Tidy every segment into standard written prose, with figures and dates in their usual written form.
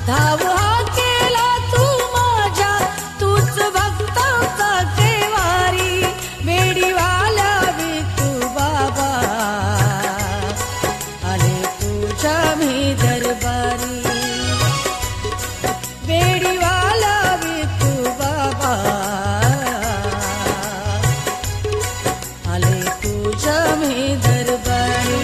धाव हा केला तू माझ्या, तूच भक्तांचा कैवारी. वेडीवाला विठू बाबा आले तुझ्या मी दरबारी. वेडीवाला विठू बाबा आले तुझ्या मी दरबारी.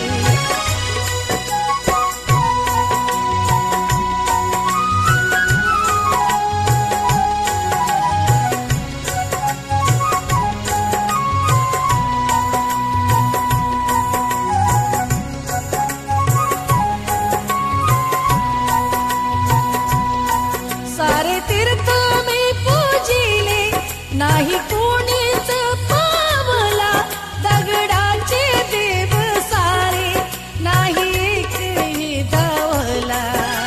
सारे तीर्थ मी पूजिले, नाही कोणीच पावला. दगडाचे देव सारे, नाही एकही धावला.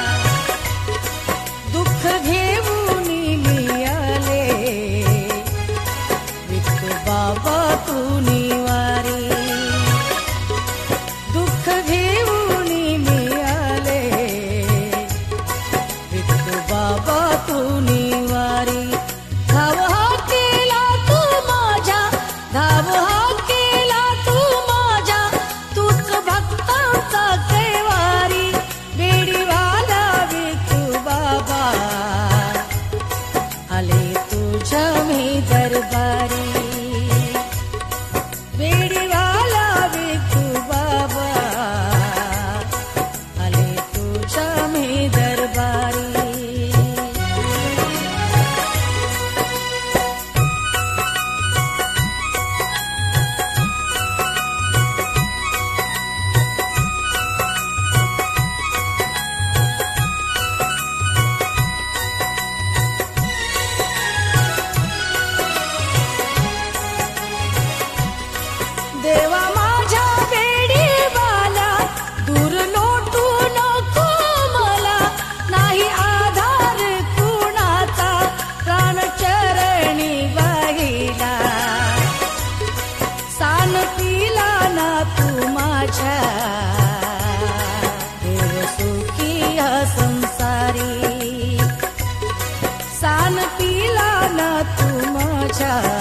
दुःख घेऊन मी आले, विठू बाबा तू निवारी. दुःख घेऊन मी आले, विठू बाबा तू निवारी. धाव हा केला तू माझ्या, धाव हा केला तू माझ्या, तूच भक्तांचा कैवारी. वेडीवाला विठू बाबा आले तुझ्या मी दरबारी. वेडीवाला विठू बाबा आले तुझ्या मी दरबारी. देवा माझ्या वेडीवाला, दूर लोटू नको मला. नाही आधार कुणाचा, प्राण चरणी वाहिला. सानतीला ना तू माझ्या, देव सुखी हा संसारी. सानतीला ना तू माझ्या,